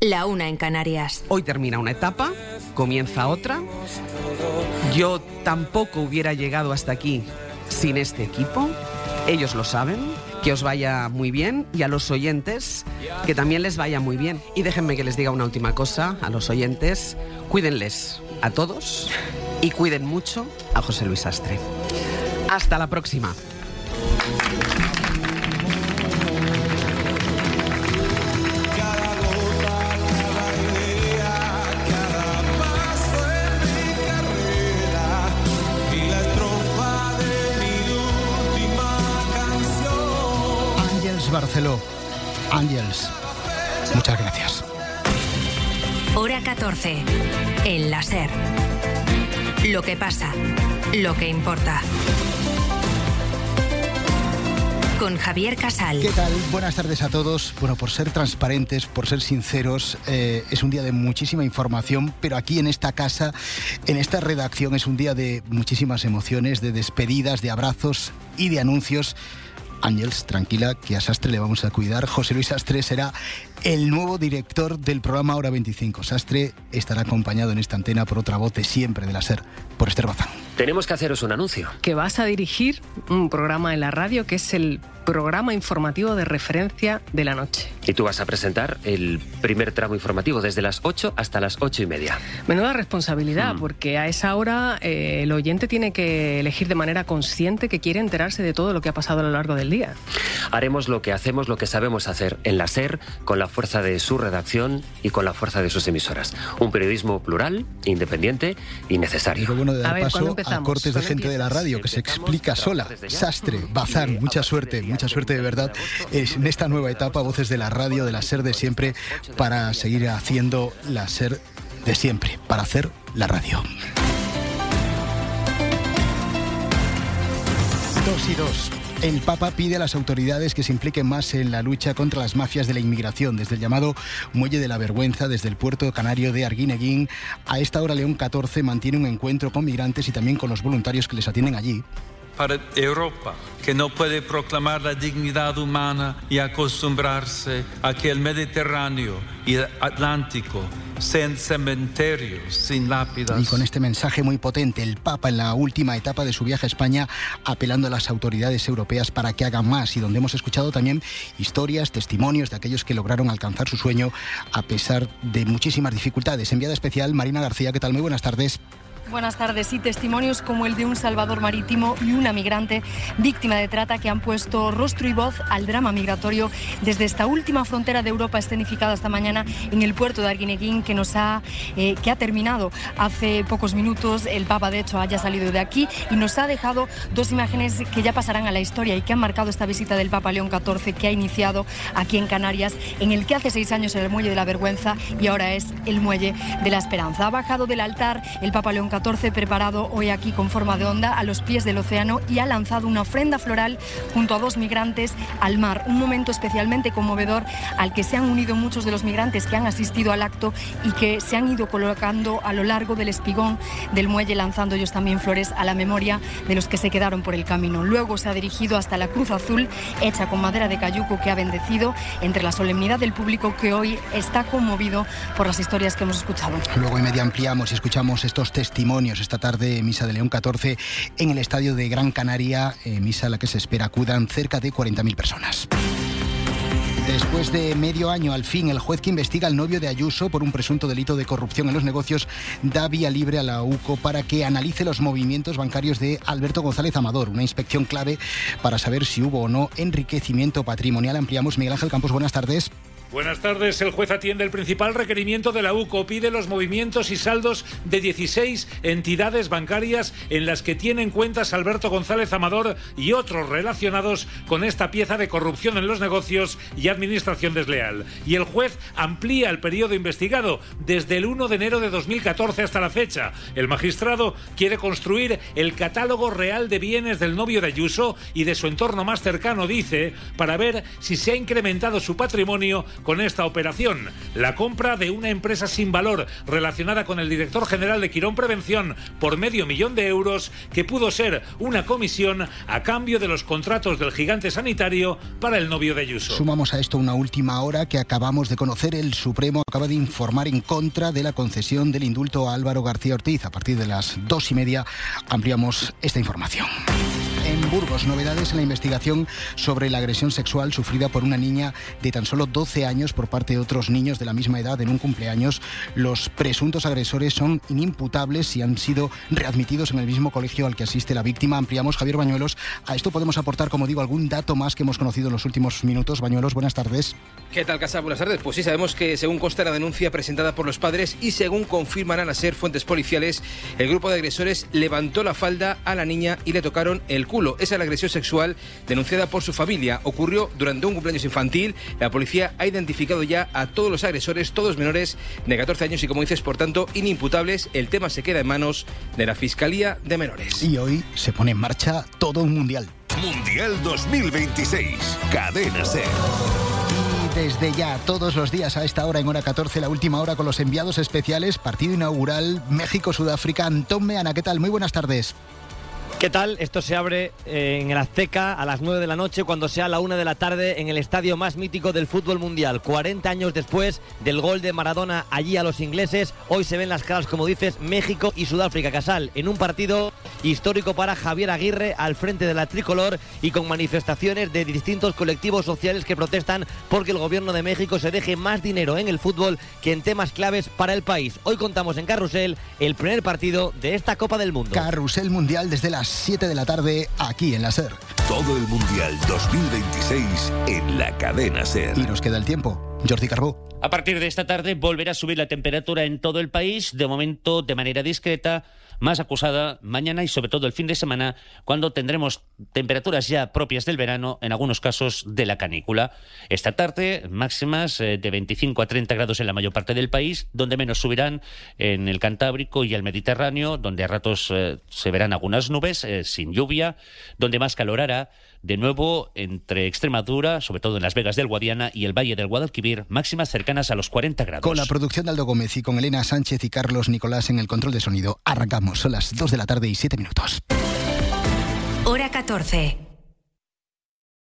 1:00 en Canarias. Hoy termina una etapa, comienza otra. Yo tampoco hubiera llegado hasta aquí sin este equipo. Ellos lo saben. Que os vaya muy bien, y a los oyentes que también les vaya muy bien. Y déjenme que les diga una última cosa a los oyentes: cuídenles a todos y cuiden mucho a José Luis Sastre. Hasta la próxima. Barceló, Ángels, muchas gracias. Hora 14, en la SER. Lo que pasa, lo que importa. Con Javier Casal. ¿Qué tal? Buenas tardes a todos. Bueno, por ser transparentes, por ser sinceros, es un día de muchísima información, pero aquí en esta casa, en esta redacción, es un día de muchísimas emociones, de despedidas, de abrazos y de anuncios. Ángels, tranquila, que a Sastre le vamos a cuidar. José Luis Sastre será el nuevo director del programa Hora 25. Sastre estará acompañado en esta antena por otra voz de siempre de la SER, por Esther Bazán. Tenemos que haceros un anuncio. Que vas a dirigir un programa en la radio que es el programa informativo de referencia de la noche. Y tú vas a presentar el primer tramo informativo desde las 8 hasta las 8:30. Menuda responsabilidad, porque a esa hora el oyente tiene que elegir de manera consciente que quiere enterarse de todo lo que ha pasado a lo largo del día. Haremos lo que hacemos, lo que sabemos hacer en la SER, con la fuerza de su redacción y con la fuerza de sus emisoras. Un periodismo plural, independiente y necesario. Pero bueno, de dar paso a cortes de gente de la radio que se explica sola. Sastre, Bazán, mucha suerte de verdad en esta nueva etapa, voces de la radio, de la SER de siempre, para seguir haciendo la SER de siempre, para hacer la radio. 2 y 2. El Papa pide a las autoridades que se impliquen más en la lucha contra las mafias de la inmigración, desde el llamado Muelle de la Vergüenza, desde el puerto canario de Arguineguín. A esta hora León XIV mantiene un encuentro con migrantes y también con los voluntarios que les atienden allí. Para Europa, que no puede proclamar la dignidad humana y acostumbrarse a que el Mediterráneo y el Atlántico sean cementerios sin lápidas. Y con este mensaje muy potente, el Papa en la última etapa de su viaje a España, apelando a las autoridades europeas para que hagan más, y donde hemos escuchado también historias, testimonios de aquellos que lograron alcanzar su sueño a pesar de muchísimas dificultades. Enviada especial, Marina García, ¿qué tal? Muy buenas tardes. Buenas tardes. Y testimonios como el de un salvador marítimo y una migrante víctima de trata que han puesto rostro y voz al drama migratorio desde esta última frontera de Europa escenificada esta mañana en el puerto de Arguineguín, que ha terminado hace pocos minutos. El Papa, de hecho, haya salido de aquí y nos ha dejado 2 imágenes que ya pasarán a la historia y que han marcado esta visita del Papa León XIV, que ha iniciado aquí en Canarias, en el que hace 6 años era el Muelle de la Vergüenza y ahora es el Muelle de la Esperanza. Ha bajado del altar el Papa León XIV, preparado hoy aquí con forma de onda a los pies del océano, y ha lanzado una ofrenda floral junto a 2 migrantes al mar. Un momento especialmente conmovedor al que se han unido muchos de los migrantes que han asistido al acto y que se han ido colocando a lo largo del espigón del muelle, lanzando ellos también flores a la memoria de los que se quedaron por el camino. Luego se ha dirigido hasta la cruz azul hecha con madera de cayuco, que ha bendecido entre la solemnidad del público, que hoy está conmovido por las historias que hemos escuchado. Luego en media ampliamos y escuchamos estos testimonios. Esta tarde, misa de León XIV en el estadio de Gran Canaria, misa a la que se espera acudan cerca de 40.000 personas. Después de medio año, al fin, el juez que investiga al novio de Ayuso por un presunto delito de corrupción en los negocios da vía libre a la UCO para que analice los movimientos bancarios de Alberto González Amador, una inspección clave para saber si hubo o no enriquecimiento patrimonial. Ampliamos. Miguel Ángel Campos, buenas tardes. Buenas tardes. El juez atiende el principal requerimiento de la UCO. Pide los movimientos y saldos de 16 entidades bancarias en las que tienen cuentas Alberto González Amador y otros relacionados con esta pieza de corrupción en los negocios y administración desleal. Y el juez amplía el periodo investigado desde el 1 de enero de 2014 hasta la fecha. El magistrado quiere construir el catálogo real de bienes del novio de Ayuso y de su entorno más cercano, dice, para ver si se ha incrementado su patrimonio con esta operación, la compra de una empresa sin valor relacionada con el director general de Quirón Prevención por €500.000, que pudo ser una comisión a cambio de los contratos del gigante sanitario para el novio de Ayuso. Sumamos a esto una última hora que acabamos de conocer. El Supremo acaba de informar en contra de la concesión del indulto a Álvaro García Ortiz. A partir de las 2:30 ampliamos esta información. En Burgos, novedades en la investigación sobre la agresión sexual sufrida por una niña de tan solo 12 años por parte de otros niños de la misma edad en un cumpleaños. Los presuntos agresores son inimputables y han sido readmitidos en el mismo colegio al que asiste la víctima. Ampliamos, Javier Bañuelos. A esto podemos aportar, como digo, algún dato más que hemos conocido en los últimos minutos. Bañuelos, buenas tardes. ¿Qué tal, Casa? Buenas tardes. Pues sí, sabemos que según consta la denuncia presentada por los padres y según confirman a la SER fuentes policiales, el grupo de agresores levantó la falda a la niña y le tocaron el culo. Esa es la agresión sexual denunciada por su familia. Ocurrió durante un cumpleaños infantil. La policía ha identificado ya a todos los agresores, todos menores de 14 años y, como dices, por tanto, inimputables. El tema se queda en manos de la Fiscalía de Menores. Y hoy se pone en marcha todo un mundial. Mundial 2026. Cadena SER. Desde ya, todos los días a esta hora, en hora 14, la última hora con los enviados especiales. Partido inaugural, México-Sudáfrica. Antón Meana, ¿qué tal? Muy buenas tardes. ¿Qué tal? Esto se abre en el Azteca a las 9 de la noche, cuando sea la 1 de la tarde, en el estadio más mítico del fútbol mundial. 40 años después del gol de Maradona allí a los ingleses, hoy se ven las caras, como dices, México y Sudáfrica. Casal, en un partido histórico para Javier Aguirre al frente de la tricolor y con manifestaciones de distintos colectivos sociales que protestan porque el gobierno de México se deje más dinero en el fútbol que en temas claves para el país. Hoy contamos en Carrusel el primer partido de esta Copa del Mundo. Carrusel Mundial desde las 7 de la tarde, aquí en la SER. Todo el Mundial 2026 en la cadena SER. Y nos queda el tiempo. Jordi Carbó. A partir de esta tarde volverá a subir la temperatura en todo el país, de momento de manera discreta, más acusada mañana y sobre todo el fin de semana, cuando tendremos temperaturas ya propias del verano, en algunos casos de la canícula. Esta tarde máximas de 25 a 30 grados en la mayor parte del país, donde menos subirán en el Cantábrico y el Mediterráneo, donde a ratos se verán algunas nubes sin lluvia, donde más calor hará. De nuevo, entre Extremadura, sobre todo en Las Vegas del Guadiana y el Valle del Guadalquivir, máximas cercanas a los 40 grados. Con la producción de Aldo Gómez y con Elena Sánchez y Carlos Nicolás en el control de sonido, arrancamos. Son las 2 de la tarde y 7 minutos. Hora 14.